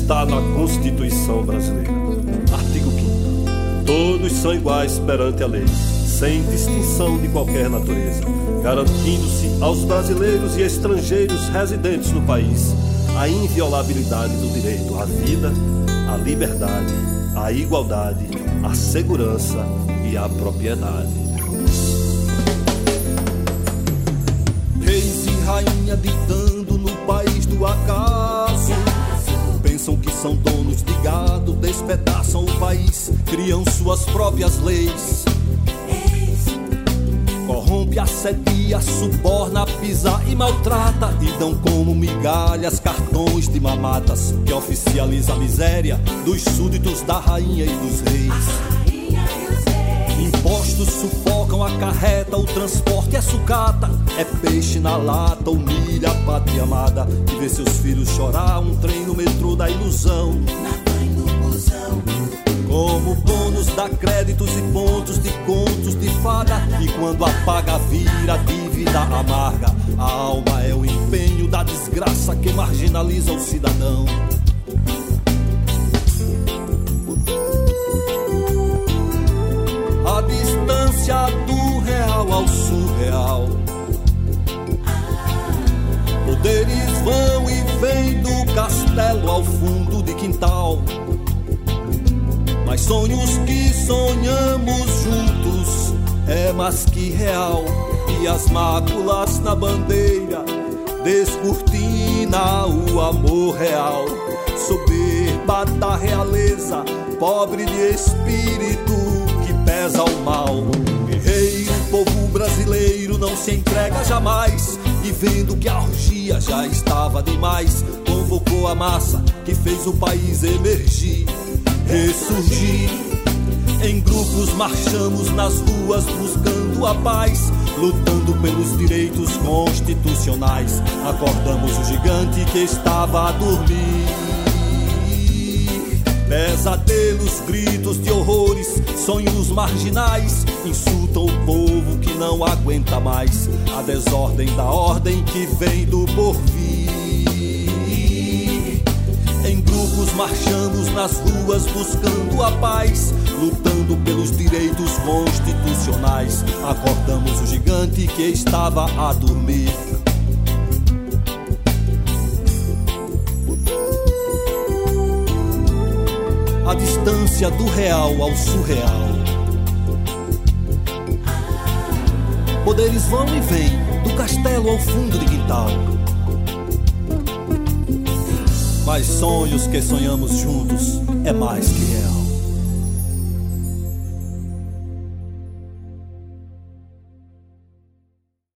está na Constituição brasileira. Artigo 5º. Todos são iguais perante a lei, sem distinção de qualquer natureza, garantindo-se aos brasileiros e estrangeiros residentes no país a inviolabilidade do direito à vida, à liberdade, à igualdade, à segurança e à propriedade. Reis e rainha ditando no país do acaso, pensam que são donos de gado, despedaçam o país, criam suas próprias leis. Corrompe, assedia, suborna, pisa e maltrata, e dão como migalhas cartões de mamatas, que oficializa a miséria dos súditos da rainha e dos reis. Impostos sufocam, acarreta, o transporte é sucata, é peixe na lata, humilha a pátria amada, que vê seus filhos chorar, um trem no metrô da ilusão. Como bônus dá créditos e pontos de contos de fada, e quando apaga vira dívida amarga. A alma é o empenho da desgraça que marginaliza o cidadão. A distância do real ao surreal, poderes vão e vêm do castelo ao fundo de quintal. Mas sonhos que sonhamos juntos é mais que real, e as máculas na bandeira descortina o amor real. Soberba da realeza, pobre de espírito que pesa o mal. Guerreiro, povo brasileiro não se entrega jamais, e vendo que a orgia já estava demais, convocou a massa que fez o país emergir, ressurgir. Em grupos marchamos nas ruas buscando a paz, lutando pelos direitos constitucionais. Acordamos o gigante que estava a dormir. Pesadelos, gritos de horrores, sonhos marginais insultam o povo que não aguenta mais a desordem da ordem que vem do porvir. Em grupos marchamos nas ruas buscando a paz, lutando pelos direitos constitucionais. Acordamos o gigante que estava a dormir. A distância do real ao surreal, poderes vão e vêm do castelo ao fundo de quintal. Mas sonhos que sonhamos juntos é mais que real.